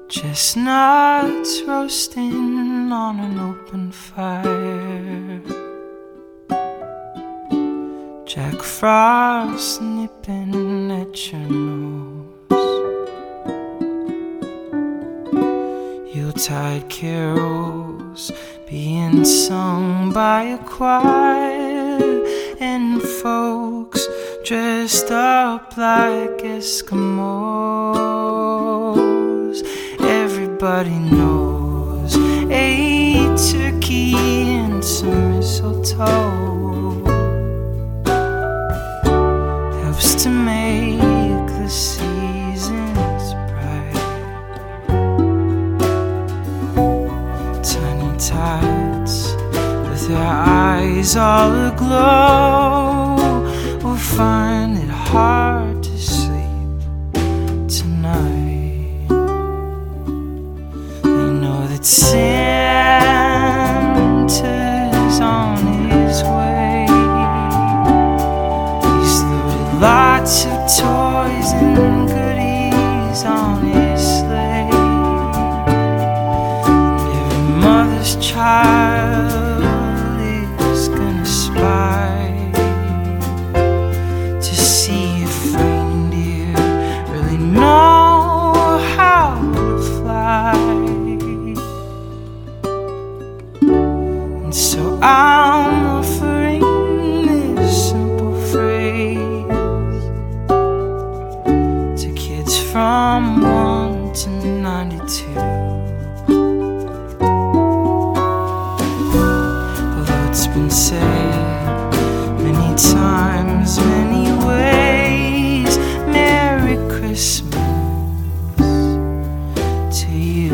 Chestnuts roasting on an open fire, Jack Frost nipping at your nose, Yuletide carols being sung by a choir, and folks dressed up like Eskimos. Everybody knows a turkey and some mistletoe helps to make the seasons bright. Tiny tots with their eyes all aglow will find it hard to sleep tonight. Santa's on his way. He's loaded lots of toys and goodies on his sleigh, and every mother's child is gonna spy to see if reindeer really know how to fly. And so I'm offering this simple phrase to kids from 1 to 92. Although it's been said many times, many ways, Merry Christmas to you.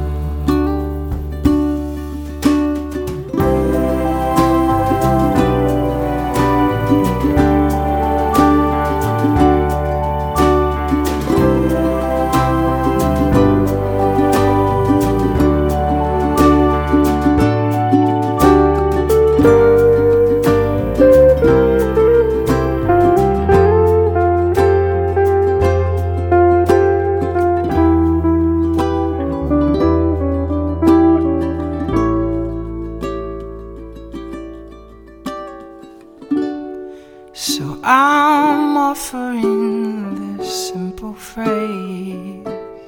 So I'm offering this simple phrase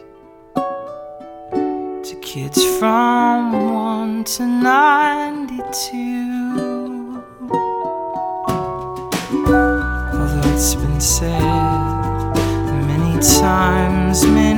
to kids from 1 to 92. Although it's been said many times,